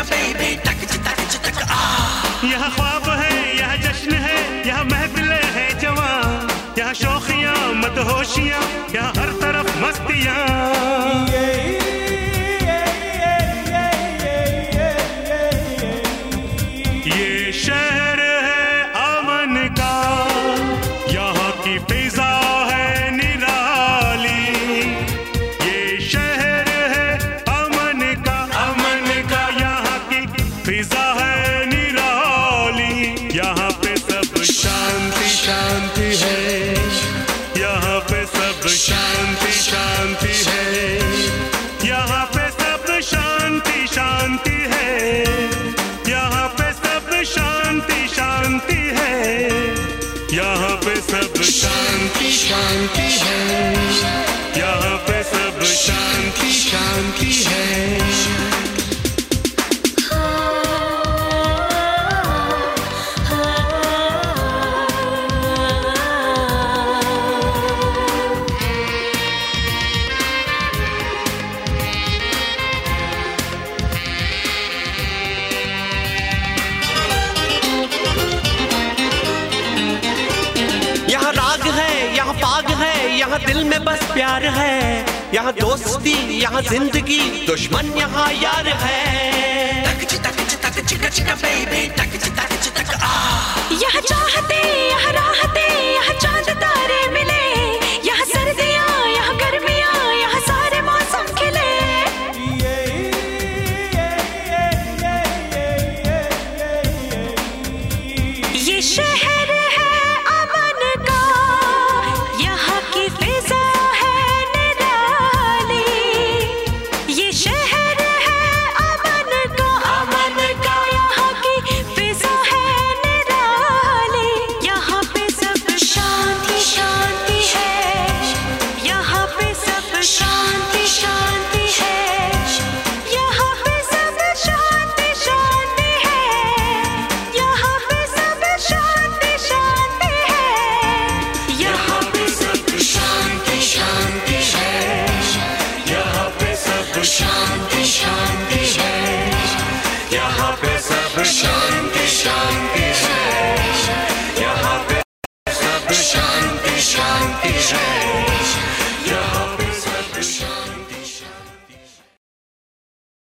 यहाँ ख्वाब है, यहाँ जश्न है, यहाँ महफिलें है जवां, यहाँ शौखियाँ मदहोशियाँ, यहाँ हर तरफ मस्तियाँ। ये शहर है अमन का, यहाँ की फिजा है निराली। ये शहर है अमन का, यहाँ की फिजा है निराली। यहाँ पे सब शांति शांति है, यहाँ पे सब शांति शांति है, यहाँ पे सब शांति शांति है, यहाँ पे सब शांति शांति है, यहाँ पे सब शांति शांति है, यहाँ पे सब शांति शांति है। यहाँ राग है, यहाँ पाग है, यहाँ दिल में बस प्यार है, यहाँ दोस्ती, यहाँ जिंदगी, दुश्मन यहाँ यार है। यहाँ चाहते, यहाँ राहते, यहाँ चांद तारे मिले, यहाँ सर्दियाँ, यहाँ गर्मियाँ, यहाँ सारे मौसम खिले। ये शहर